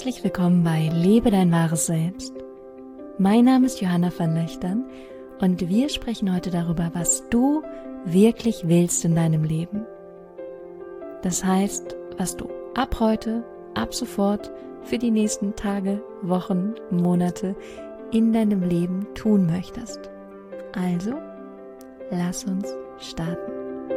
Herzlich willkommen bei Lebe dein wahres Selbst. Mein Name ist Johanna van Löchtern und wir sprechen heute darüber, was du wirklich willst in deinem Leben. Das heißt, was du ab heute, ab sofort, für die nächsten Tage, Wochen, Monate in deinem Leben tun möchtest. Also, lass uns starten.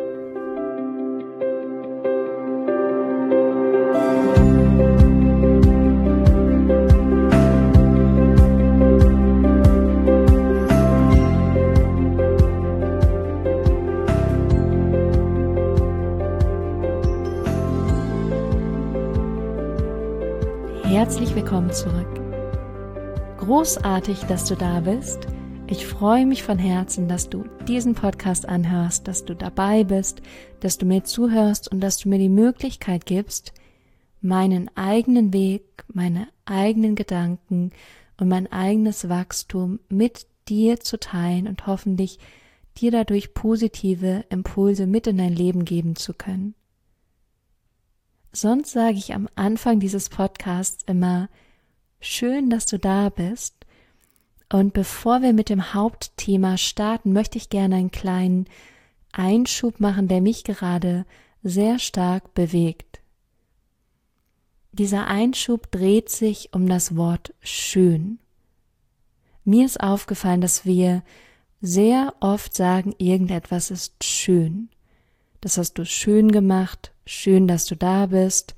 Herzlich willkommen zurück. Großartig, dass du da bist. Ich freue mich von Herzen, dass du diesen Podcast anhörst, dass du dabei bist, dass du mir zuhörst und dass du mir die Möglichkeit gibst, meinen eigenen Weg, meine eigenen Gedanken und mein eigenes Wachstum mit dir zu teilen und hoffentlich dir dadurch positive Impulse mit in dein Leben geben zu können. Sonst sage ich am Anfang dieses Podcasts immer, schön, dass du da bist. Und bevor wir mit dem Hauptthema starten, möchte ich gerne einen kleinen Einschub machen, der mich gerade sehr stark bewegt. Dieser Einschub dreht sich um das Wort schön. Mir ist aufgefallen, dass wir sehr oft sagen, irgendetwas ist schön. Das hast du schön gemacht, schön, dass du da bist,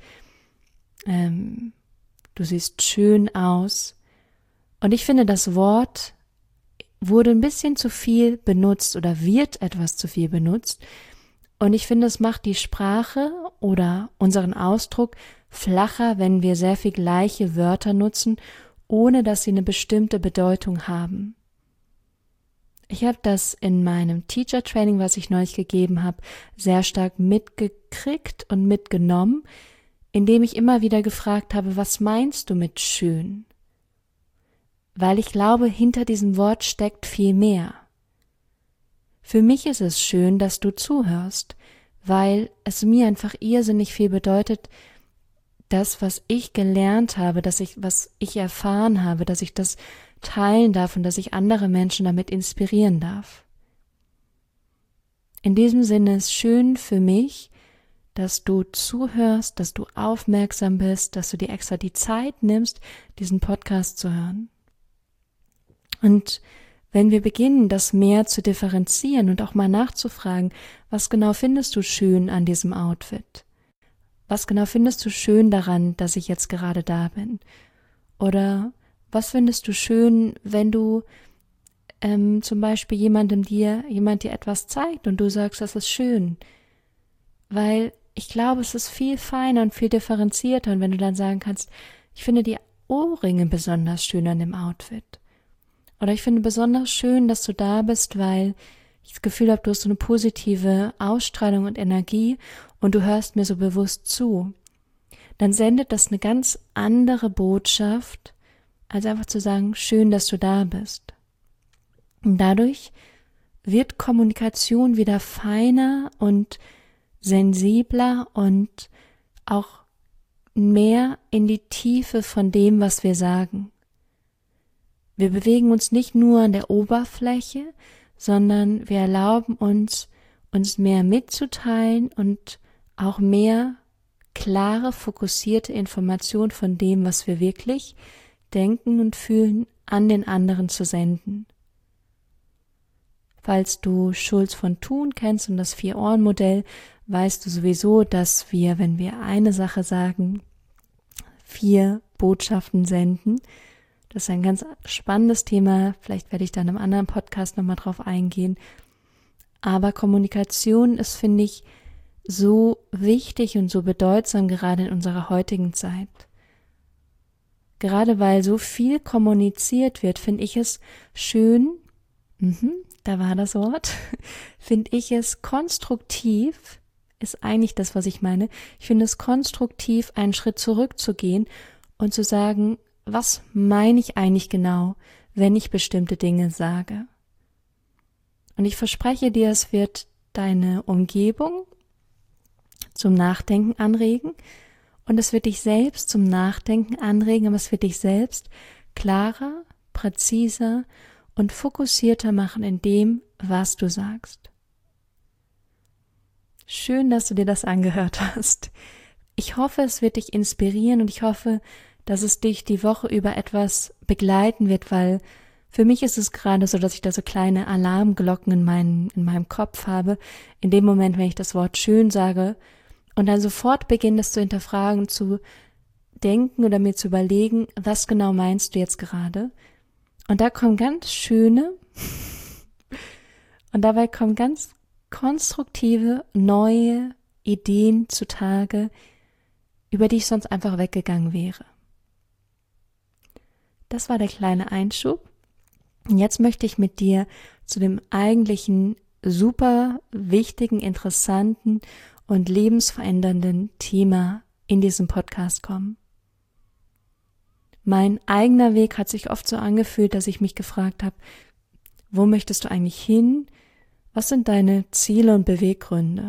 du siehst schön aus. Und ich finde, das Wort wurde ein bisschen zu viel benutzt oder wird etwas zu viel benutzt. Und ich finde, es macht die Sprache oder unseren Ausdruck flacher, wenn wir sehr viel gleiche Wörter nutzen, ohne dass sie eine bestimmte Bedeutung haben. Ich habe das in meinem Teacher Training, was ich neulich gegeben habe, sehr stark mitgekriegt und mitgenommen, indem ich immer wieder gefragt habe, was meinst du mit schön? Weil ich glaube, hinter diesem Wort steckt viel mehr. Für mich ist es schön, dass du zuhörst, weil es mir einfach irrsinnig viel bedeutet, das, was ich gelernt habe, was ich erfahren habe, dass ich das teilen darf und dass ich andere Menschen damit inspirieren darf. In diesem Sinne ist schön für mich, dass du zuhörst, dass du aufmerksam bist, dass du dir extra die Zeit nimmst, diesen Podcast zu hören. Und wenn wir beginnen, das mehr zu differenzieren und auch mal nachzufragen, was genau findest du schön an diesem Outfit? Was genau findest du schön daran, dass ich jetzt gerade da bin? Oder was findest du schön, wenn du zum Beispiel jemand dir etwas zeigt und du sagst, das ist schön? Weil ich glaube, es ist viel feiner und viel differenzierter, und wenn du dann sagen kannst, ich finde die Ohrringe besonders schön an dem Outfit. Oder ich finde besonders schön, dass du da bist, weil ich das Gefühl habe, du hast so eine positive Ausstrahlung und Energie und du hörst mir so bewusst zu. Dann sendet das eine ganz andere Botschaft, als einfach zu sagen, schön, dass du da bist. Und dadurch wird Kommunikation wieder feiner und sensibler und auch mehr in die Tiefe von dem, was wir sagen. Wir bewegen uns nicht nur an der Oberfläche, sondern wir erlauben uns mehr mitzuteilen und auch mehr klare, fokussierte Information von dem, was wir wirklich denken und fühlen, an den anderen zu senden. Falls du Schulz von Thun kennst und das 4-Ohren-Modell, weißt du sowieso, dass wir, wenn wir eine Sache sagen, 4 Botschaften senden. Das ist ein ganz spannendes Thema, vielleicht werde ich dann im anderen Podcast nochmal drauf eingehen. Aber Kommunikation ist, finde ich, so wichtig und so bedeutsam gerade in unserer heutigen Zeit. Gerade weil so viel kommuniziert wird, finde ich es schön, da war das Wort, finde ich es konstruktiv, ist eigentlich das, was ich meine. Ich finde es konstruktiv, einen Schritt zurückzugehen und zu sagen, was meine ich eigentlich genau, wenn ich bestimmte Dinge sage? Und ich verspreche dir, es wird deine Umgebung zum Nachdenken anregen Und es wird dich selbst zum Nachdenken anregen, aber es wird dich selbst klarer, präziser und fokussierter machen in dem, was du sagst. Schön, dass du dir das angehört hast. Ich hoffe, es wird dich inspirieren und ich hoffe, dass es dich die Woche über etwas begleiten wird, weil für mich ist es gerade so, dass ich da so kleine Alarmglocken in meinem Kopf habe, in dem Moment, wenn ich das Wort schön sage und dann sofort beginne, das zu hinterfragen, zu denken oder mir zu überlegen, was genau meinst du jetzt gerade? Und da kommen ganz schöne und dabei kommen ganz konstruktive, neue Ideen zutage, über die ich sonst einfach weggegangen wäre. Das war der kleine Einschub. Und jetzt möchte ich mit dir zu dem eigentlichen super wichtigen, interessanten und lebensverändernden Thema in diesem Podcast kommen. Mein eigener Weg hat sich oft so angefühlt, dass ich mich gefragt habe, wo möchtest du eigentlich hin? Was sind deine Ziele und Beweggründe?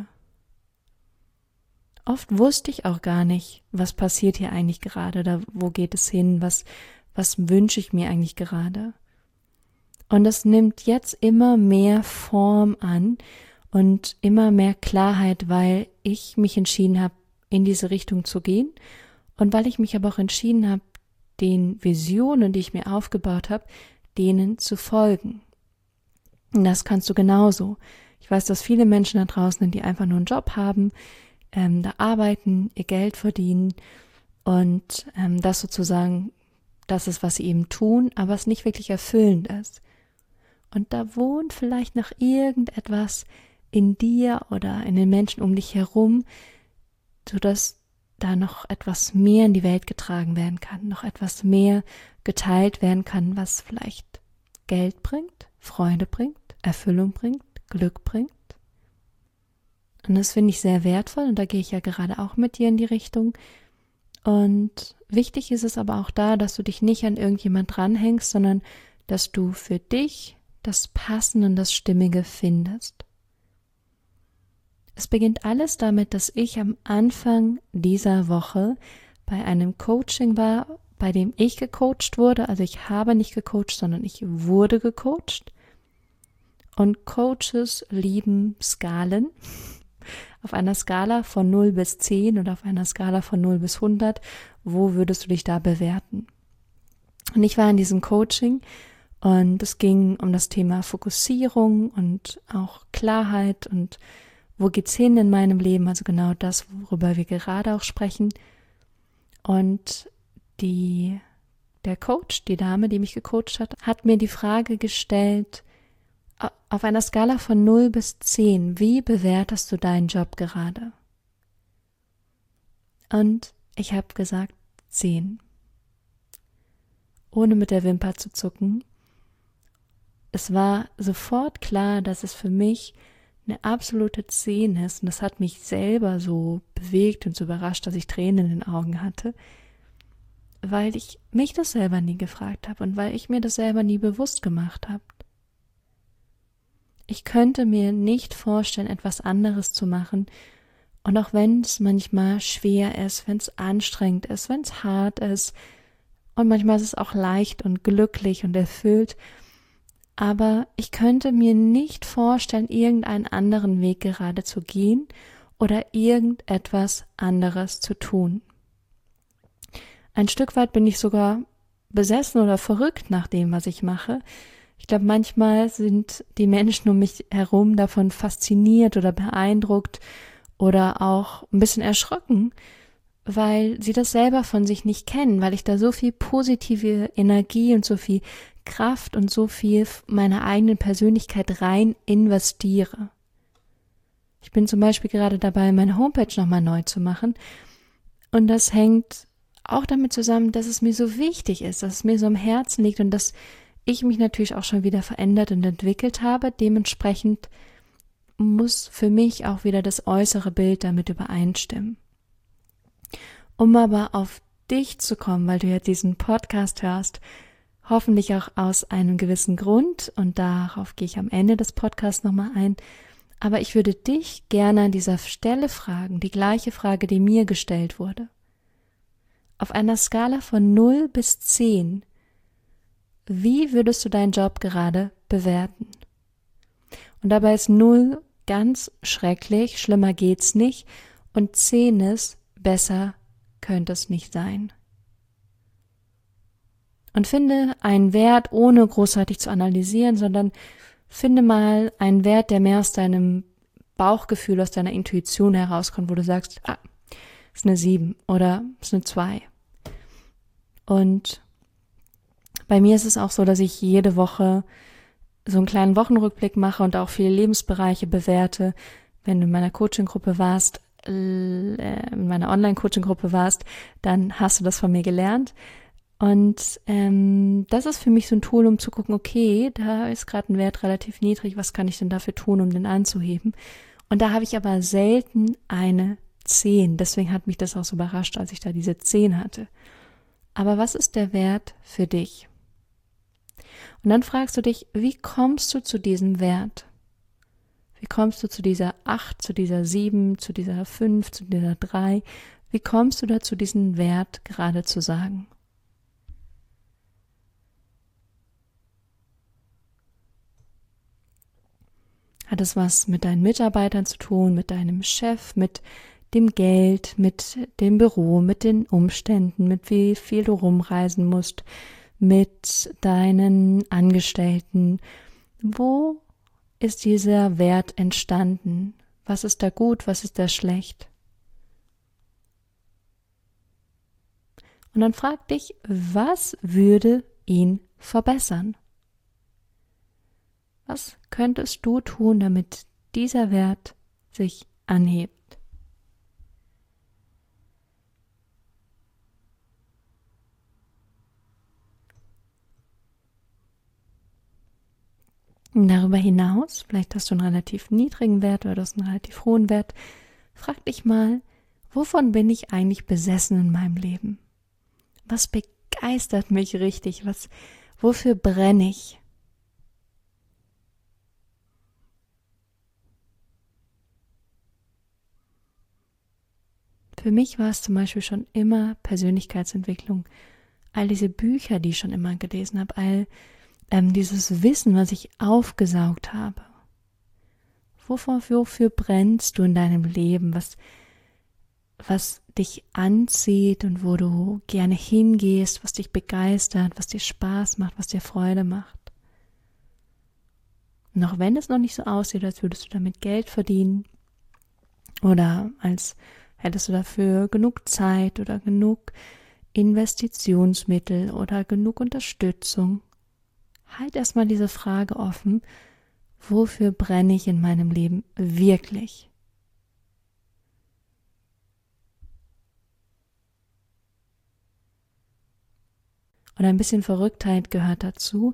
Oft wusste ich auch gar nicht, was passiert hier eigentlich gerade oder wo geht es hin, was wünsche ich mir eigentlich gerade. Und es nimmt jetzt immer mehr Form an und immer mehr Klarheit, weil ich mich entschieden habe, in diese Richtung zu gehen und weil ich mich aber auch entschieden habe, den Visionen, die ich mir aufgebaut habe, denen zu folgen. Und das kannst du genauso. Ich weiß, dass viele Menschen da draußen sind, die einfach nur einen Job haben, da arbeiten, ihr Geld verdienen und das sozusagen das ist, was sie eben tun, aber es nicht wirklich erfüllend ist. Und da wohnt vielleicht noch irgendetwas in dir oder in den Menschen um dich herum, sodass da noch etwas mehr in die Welt getragen werden kann, noch etwas mehr geteilt werden kann, was vielleicht Geld bringt, Freude bringt, Erfüllung bringt, Glück bringt. Und das finde ich sehr wertvoll und da gehe ich ja gerade auch mit dir in die Richtung. Und wichtig ist es aber auch da, dass du dich nicht an irgendjemand dranhängst, sondern dass du für dich das Passende und das Stimmige findest. Es beginnt alles damit, dass ich am Anfang dieser Woche bei einem Coaching war, bei dem ich gecoacht wurde. Also ich habe nicht gecoacht, sondern ich wurde gecoacht. Und Coaches lieben Skalen. Auf einer Skala von 0 bis 10 oder auf einer Skala von 0 bis 100, wo würdest du dich da bewerten? Und ich war in diesem Coaching und es ging um das Thema Fokussierung und auch Klarheit und wo geht's hin in meinem Leben, also genau das, worüber wir gerade auch sprechen. Und der Coach, die Dame, die mich gecoacht hat mir die Frage gestellt, auf einer Skala von 0 bis 10, wie bewertest du deinen Job gerade? Und ich habe gesagt 10. Ohne mit der Wimper zu zucken. Es war sofort klar, dass es für mich eine absolute 10 ist. Und das hat mich selber so bewegt und so überrascht, dass ich Tränen in den Augen hatte, weil ich mich das selber nie gefragt habe und weil ich mir das selber nie bewusst gemacht habe. Ich könnte mir nicht vorstellen, etwas anderes zu machen. Und auch wenn es manchmal schwer ist, wenn es anstrengend ist, wenn es hart ist und manchmal ist es auch leicht und glücklich und erfüllt, aber ich könnte mir nicht vorstellen, irgendeinen anderen Weg gerade zu gehen oder irgendetwas anderes zu tun. Ein Stück weit bin ich sogar besessen oder verrückt nach dem, was ich mache. Ich glaube, manchmal sind die Menschen um mich herum davon fasziniert oder beeindruckt oder auch ein bisschen erschrocken, weil sie das selber von sich nicht kennen, weil ich da so viel positive Energie und so viel Kraft und so viel meiner eigenen Persönlichkeit rein investiere. Ich bin zum Beispiel gerade dabei, meine Homepage nochmal neu zu machen und das hängt auch damit zusammen, dass es mir so wichtig ist, dass es mir so am Herzen liegt und dass ich mich natürlich auch schon wieder verändert und entwickelt habe. Dementsprechend muss für mich auch wieder das äußere Bild damit übereinstimmen. Um aber auf dich zu kommen, weil du ja diesen Podcast hörst, hoffentlich auch aus einem gewissen Grund und darauf gehe ich am Ende des Podcasts nochmal ein, aber ich würde dich gerne an dieser Stelle fragen, die gleiche Frage, die mir gestellt wurde. auf einer Skala von 0 bis 10, wie würdest du deinen Job gerade bewerten? Und dabei ist 0 ganz schrecklich, schlimmer geht's nicht, und 10 ist, besser könnte es nicht sein. Und finde einen Wert, ohne großartig zu analysieren, sondern finde mal einen Wert, der mehr aus deinem Bauchgefühl, aus deiner Intuition herauskommt, wo du sagst, ist eine 7 oder ist eine 2. Und bei mir ist es auch so, dass ich jede Woche so einen kleinen Wochenrückblick mache und auch viele Lebensbereiche bewerte. Wenn du in meiner Coaching-Gruppe warst, in meiner Online-Coaching-Gruppe warst, dann hast du das von mir gelernt. Und das ist für mich so ein Tool, um zu gucken, okay, da ist gerade ein Wert relativ niedrig, was kann ich denn dafür tun, um den anzuheben? Und da habe ich aber selten eine 10. Deswegen hat mich das auch so überrascht, als ich da diese 10 hatte. Aber was ist der Wert für dich? Und dann fragst du dich, wie kommst du zu diesem Wert? Wie kommst du zu dieser 8, zu dieser 7, zu dieser 5, zu dieser 3? Wie kommst du dazu, diesen Wert gerade zu sagen? Hat es was mit deinen Mitarbeitern zu tun, mit deinem Chef, mit dem Geld, mit dem Büro, mit den Umständen, mit wie viel du rumreisen musst, mit deinen Angestellten? Wo ist dieser Wert entstanden? Was ist da gut, was ist da schlecht? Und dann frag dich, was würde ihn verbessern? Was könntest du tun, damit dieser Wert sich anhebt? Und darüber hinaus, vielleicht hast du einen relativ niedrigen Wert oder du hast einen relativ hohen Wert, frag dich mal, wovon bin ich eigentlich besessen in meinem Leben? Was begeistert mich richtig? Wofür brenne ich? Für mich war es zum Beispiel schon immer Persönlichkeitsentwicklung. All diese Bücher, die ich schon immer gelesen habe, all dieses Wissen, was ich aufgesaugt habe. Wofür brennst du in deinem Leben? Was dich anzieht und wo du gerne hingehst, was dich begeistert, was dir Spaß macht, was dir Freude macht. Und auch wenn es noch nicht so aussieht, als würdest du damit Geld verdienen oder als hättest du dafür genug Zeit oder genug Investitionsmittel oder genug Unterstützung, halt erstmal diese Frage offen, wofür brenne ich in meinem Leben wirklich? Und ein bisschen Verrücktheit gehört dazu,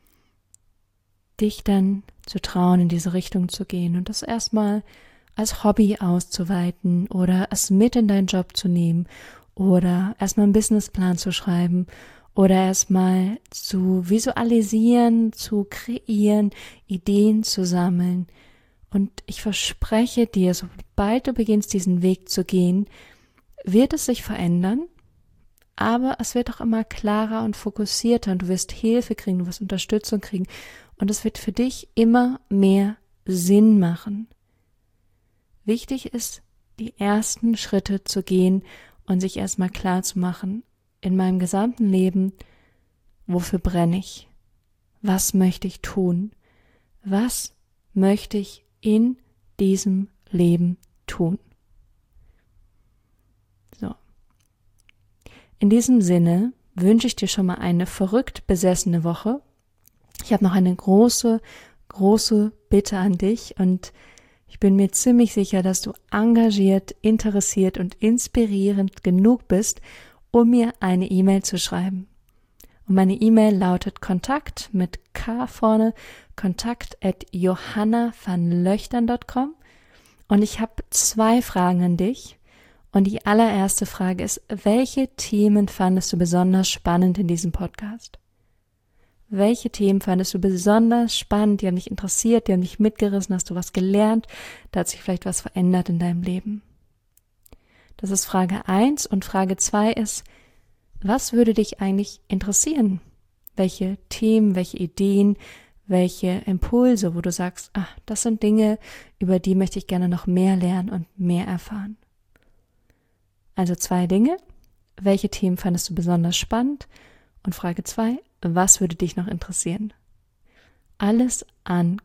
dich dann zu trauen, in diese Richtung zu gehen und das erstmal als Hobby auszuweiten oder es mit in deinen Job zu nehmen oder erstmal einen Businessplan zu schreiben oder erstmal zu visualisieren, zu kreieren, Ideen zu sammeln. Und ich verspreche dir, sobald du beginnst, diesen Weg zu gehen, wird es sich verändern, aber es wird auch immer klarer und fokussierter und du wirst Hilfe kriegen, du wirst Unterstützung kriegen und es wird für dich immer mehr Sinn machen. Wichtig ist, die ersten Schritte zu gehen und sich erstmal klar zu machen, in meinem gesamten Leben, wofür brenne ich? Was möchte ich tun? Was möchte ich in diesem Leben tun? So. In diesem Sinne wünsche ich dir schon mal eine verrückt besessene Woche. Ich habe noch eine große Bitte an dich und ich bin mir ziemlich sicher, dass du engagiert, interessiert und inspirierend genug bist, um mir eine E-Mail zu schreiben. Und meine E-Mail lautet Kontakt mit K vorne, kontakt@johannavanlöchtern.com. Und ich habe 2 Fragen an dich. Und die allererste Frage ist, welche Themen fandest du besonders spannend in diesem Podcast? Welche Themen fandest du besonders spannend, die haben dich interessiert, die haben dich mitgerissen, hast du was gelernt, da hat sich vielleicht was verändert in deinem Leben? Das ist Frage 1 und Frage 2 ist, was würde dich eigentlich interessieren? Welche Themen, welche Ideen, welche Impulse, wo du sagst, das sind Dinge, über die möchte ich gerne noch mehr lernen und mehr erfahren. Also 2 Dinge. Welche Themen fandest du besonders spannend? Und Frage 2, was würde dich noch interessieren? Alles an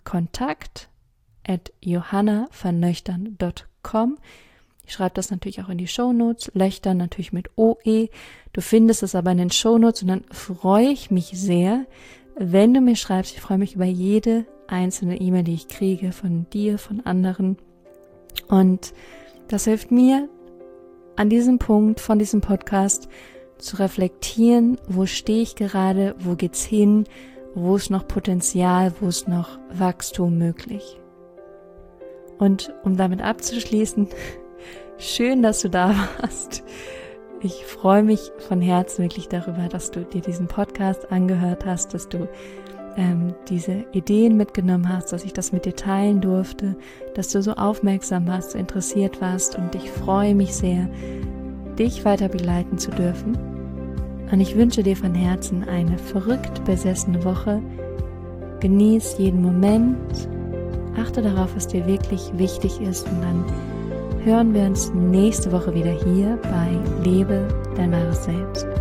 kontakt@johannavernöchtern.com. Ich schreibe das natürlich auch in die Shownotes, Löchtern natürlich mit OE. Du findest es aber in den Shownotes und dann freue ich mich sehr, wenn du mir schreibst. Ich freue mich über jede einzelne E-Mail, die ich kriege von dir, von anderen. Und das hilft mir, an diesem Punkt von diesem Podcast zu reflektieren, wo stehe ich gerade, wo geht's hin, wo ist noch Potenzial, wo ist noch Wachstum möglich. Und um damit abzuschließen, schön, dass du da warst. Ich freue mich von Herzen wirklich darüber, dass du dir diesen Podcast angehört hast, dass du diese Ideen mitgenommen hast, dass ich das mit dir teilen durfte, dass du so aufmerksam warst, so interessiert warst, und ich freue mich sehr, dich weiter begleiten zu dürfen. Und ich wünsche dir von Herzen eine verrückt besessene Woche. Genieß jeden Moment, achte darauf, was dir wirklich wichtig ist, und dann hören wir uns nächste Woche wieder hier bei Lebe dein wahres Selbst.